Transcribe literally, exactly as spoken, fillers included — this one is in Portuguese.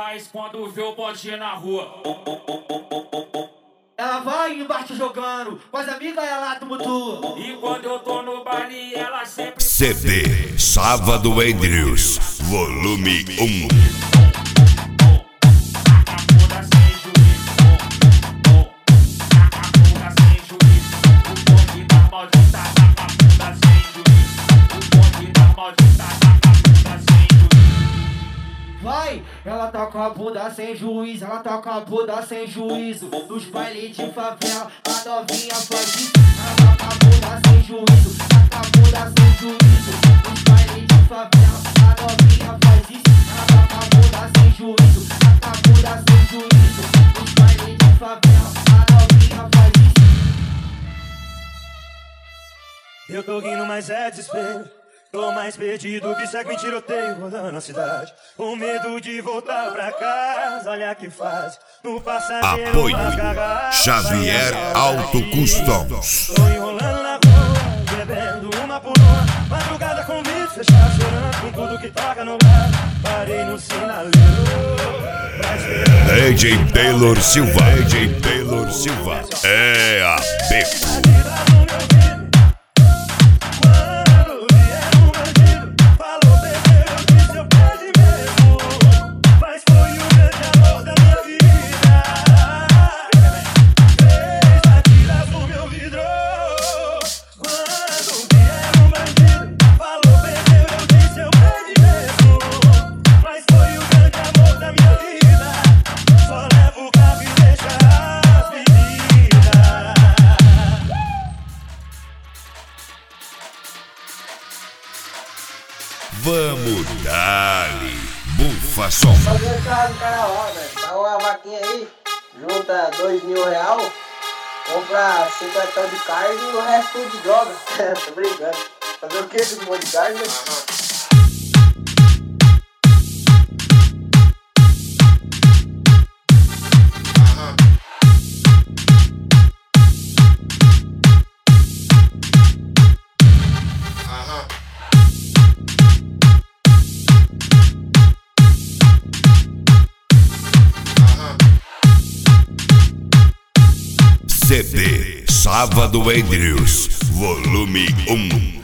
faz quando vê o bonde na rua? Ela vai embaixo jogando, com as amigas ela tumultua. E quando eu tô no baile, ela sempre... C D Sábado Andrews, volume um. Vai, ela tá com a bunda sem juízo, ela tá com a bunda sem juízo. Nos bailes de favela, a novinha faz isso. Ela tá com a bunda sem juízo, tá com a bunda sem juízo. Nos bailes de favela, a novinha faz isso. Ela tá com a bunda sem juízo, tá com a bunda sem juízo. Nos bailes de favela, a novinha faz isso. Eu tô rindo, mas é desespero. Tô mais perdido que segue em tiroteio rodando a cidade. Com medo de voltar pra casa, olha que faz. No passageiro Apoio Xavier Auto Customs. Tô enrolando na rua, bebendo uma por uma. Madrugada com vidro fechado, chorando com tudo que toca no bar. Parei no sinaleiro. D J Taylor Silva, D J Taylor Silva é a Beco. Vamos dali, bufa som. Fazer um churrasco no carnaval, velho. Dá uma vaquinha aí, junta dois mil real, compra cinquenta de carne e o resto tudo de droga. Tô brincando. Fazer o que com um monte de carne, né? C D Sábado Andrews, volume um.